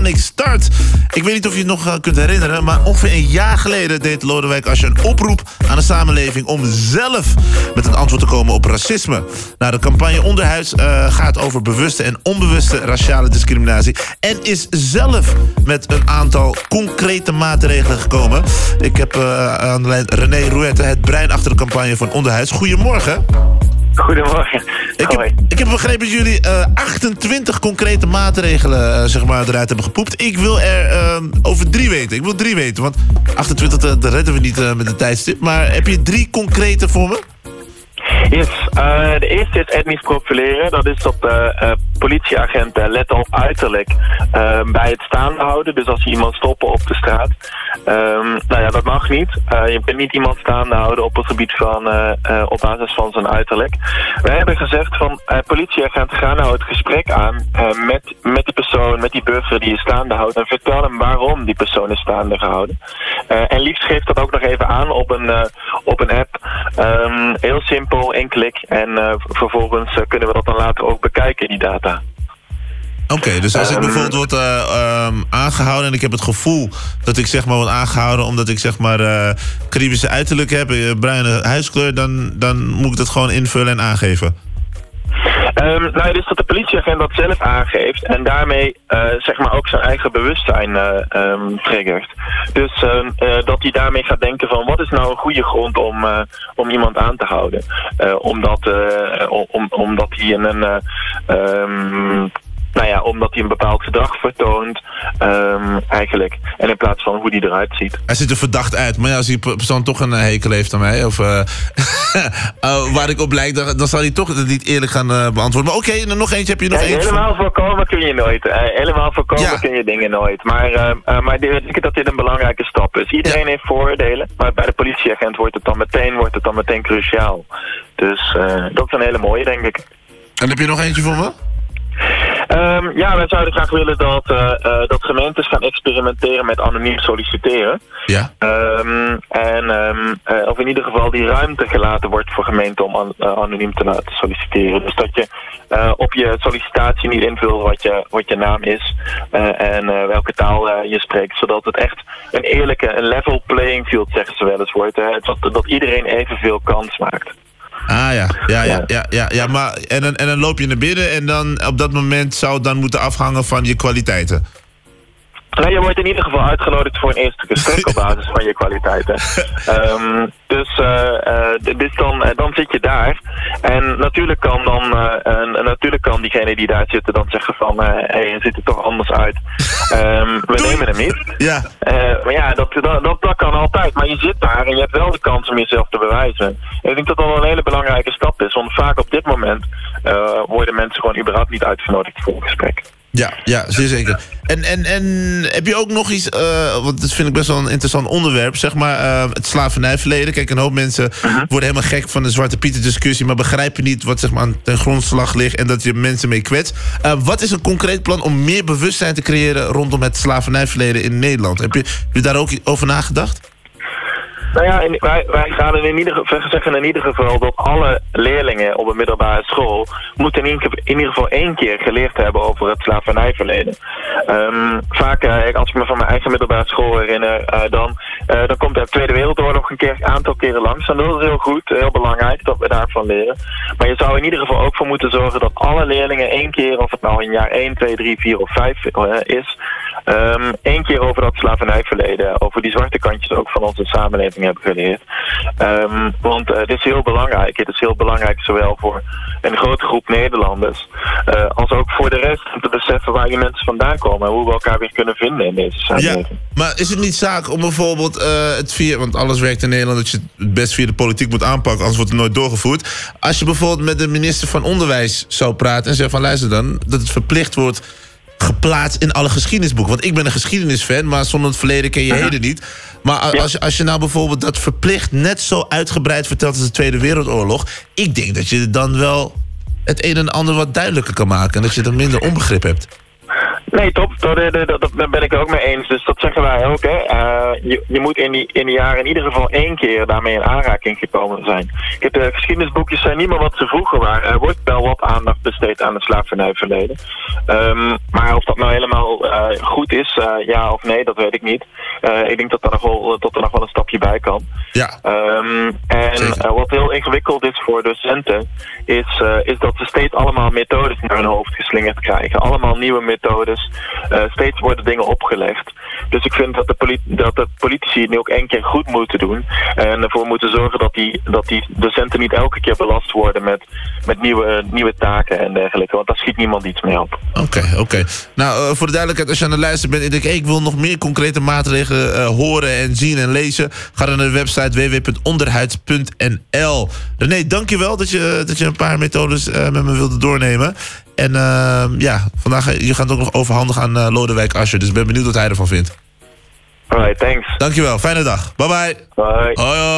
Sonic Start. Ik weet niet of je het nog kunt herinneren, maar ongeveer een jaar geleden deed Lodewijk Asscher een oproep aan de samenleving om zelf met een antwoord te komen op racisme. Nou, de campagne Onderhuis gaat over bewuste en onbewuste raciale discriminatie en is zelf met een aantal concrete maatregelen gekomen. Ik heb aan de lijn René Rouette, het brein achter de campagne van Onderhuis. Goedemorgen. Goedemorgen. Ik heb begrepen dat jullie 28 concrete maatregelen eruit hebben gepoept. Ik wil er over 3 weten. Ik wil 3 weten, want 28 dat redden we niet met een tijdstip. Maar heb je 3 concrete voor me? Yes, de eerste is etnisch profileren. Dat is dat politieagenten letten op uiterlijk bij het staande houden. Dus als ze iemand stoppen op de straat. Dat mag niet. Je kunt niet iemand staande houden op het gebied van op basis van zijn uiterlijk. Wij hebben gezegd van politieagenten, ga nou het gesprek aan met die persoon, met die burger die je staande houdt. En vertel hem waarom die persoon is staande gehouden. En liefst geeft dat ook nog even aan op een app. Heel simpel, 1 klik. En vervolgens kunnen we dat dan later ook bekijken, die data. Oké, dus als ik bijvoorbeeld word aangehouden en ik heb het gevoel dat ik word aangehouden omdat ik Caribische uiterlijk heb, bruine huidskleur, dan moet ik dat gewoon invullen en aangeven. Dus dat de politieagent dat zelf aangeeft en daarmee ook zijn eigen bewustzijn triggert. Dus dat hij daarmee gaat denken van wat is nou een goede grond om iemand aan te houden. Omdat hij omdat hij een bepaald gedrag vertoont, eigenlijk. En in plaats van hoe die eruit ziet. Hij ziet er verdacht uit, maar als die persoon toch een hekel heeft aan mij, of waar ik op lijk, dan zal hij toch het niet eerlijk gaan beantwoorden. Maar oké, nog eentje, heb je nog eentje? Helemaal voorkomen kun je nooit. Kun je dingen nooit. Maar ik denk dat dit een belangrijke stap is. Iedereen heeft vooroordelen, maar bij de politieagent wordt het dan meteen cruciaal. Dus dat is een hele mooie, denk ik. En heb je nog eentje voor me? Wij zouden graag willen dat gemeentes gaan experimenteren met anoniem solliciteren. Ja. Of in ieder geval die ruimte gelaten wordt voor gemeenten om anoniem te laten solliciteren. Dus dat je op je sollicitatie niet invult wat je naam is en welke taal je spreekt. Zodat het echt een eerlijke, een level playing field, zeggen ze wel eens, wordt. Dat iedereen evenveel kans maakt. Ah ja, maar en dan loop je naar binnen en dan op dat moment zou het dan moeten afhangen van je kwaliteiten. Nou, je wordt in ieder geval uitgenodigd voor een eerste gesprek op basis van je kwaliteiten. Dus dan zit je daar. En natuurlijk kan diegene die daar zit dan zeggen van je ziet er toch anders uit. We nemen hem niet. Ja. Maar ja, dat kan altijd. Maar je zit daar en je hebt wel de kans om jezelf te bewijzen. En ik denk dat dat wel een hele belangrijke stap is. Want vaak op dit moment worden mensen gewoon überhaupt niet uitgenodigd voor een gesprek. Ja, zeer zeker. En heb je ook nog iets, want dat vind ik best wel een interessant onderwerp, het slavernijverleden. Kijk, een hoop mensen worden helemaal gek van de Zwarte Pieten discussie, maar begrijpen niet wat aan ten grondslag ligt en dat je mensen mee kwetst. Wat is een concreet plan om meer bewustzijn te creëren rondom het slavernijverleden in Nederland? Heb je daar ook over nagedacht? Nou ja, wij gaan zeggen in ieder geval dat alle leerlingen op een middelbare school moeten in ieder geval 1 keer geleerd hebben over het slavernijverleden. Vaak, als ik me van mijn eigen middelbare school herinner, dan komt de Tweede Wereldoorlog een aantal keren langs. En dat is heel goed, heel belangrijk dat we daarvan leren. Maar je zou in ieder geval ook voor moeten zorgen dat alle leerlingen 1 keer, of het nou in jaar 1, 2, 3, 4 of 5 is, 1 keer over dat slavernijverleden, over die zwarte kantjes ook van onze samenleving hebben geleerd. Want het is heel belangrijk. Het is heel belangrijk zowel voor een grote groep Nederlanders als ook voor de rest om te beseffen waar die mensen vandaan komen en hoe we elkaar weer kunnen vinden in deze samenleving. Ja, maar is het niet zaak om bijvoorbeeld want alles werkt in Nederland dat je het best via de politiek moet aanpakken, anders wordt het nooit doorgevoerd. Als je bijvoorbeeld met de minister van Onderwijs zou praten en zegt van luister dan, dat het verplicht wordt geplaatst in alle geschiedenisboeken. Want ik ben een geschiedenisfan, maar zonder het verleden ken je heden niet. Maar als je nou bijvoorbeeld dat verplicht net zo uitgebreid vertelt als de Tweede Wereldoorlog, ik denk dat je dan wel het een en ander wat duidelijker kan maken en dat je er minder onbegrip hebt. Nee, top. Daar ben ik ook mee eens. Dus dat zeggen wij ook. Hè. Je moet in die jaren in ieder geval 1 keer daarmee in aanraking gekomen zijn. De geschiedenisboekjes zijn niet meer wat ze vroeger waren. Er wordt wel wat aandacht besteed aan het slavernijverleden. Maar of dat nou helemaal goed is, ja of nee, dat weet ik niet. Ik denk dat er nog wel een stapje bij kan. Ja. Wat heel ingewikkeld is voor docenten, is dat ze steeds allemaal methodes naar hun hoofd geslingerd krijgen. Allemaal nieuwe methodes. Steeds worden dingen opgelegd. Dus ik vind dat de politici het nu ook 1 keer goed moeten doen. En ervoor moeten zorgen dat die docenten niet elke keer belast worden met nieuwe taken en dergelijke. Want daar schiet niemand iets mee op. Oké. Nou, voor de duidelijkheid, als je aan het luisteren bent en denkt, ik wil nog meer concrete maatregelen horen en zien en lezen, ga dan naar de website www.onderhuids.nl. René, dankjewel dat je een paar methodes met me wilde doornemen. En vandaag, je gaat het ook nog overhandigen aan Lodewijk Asscher. Dus ik ben benieuwd wat hij ervan vindt. Alright, thanks. Dankjewel, fijne dag. Bye bye. Bye. Hoi.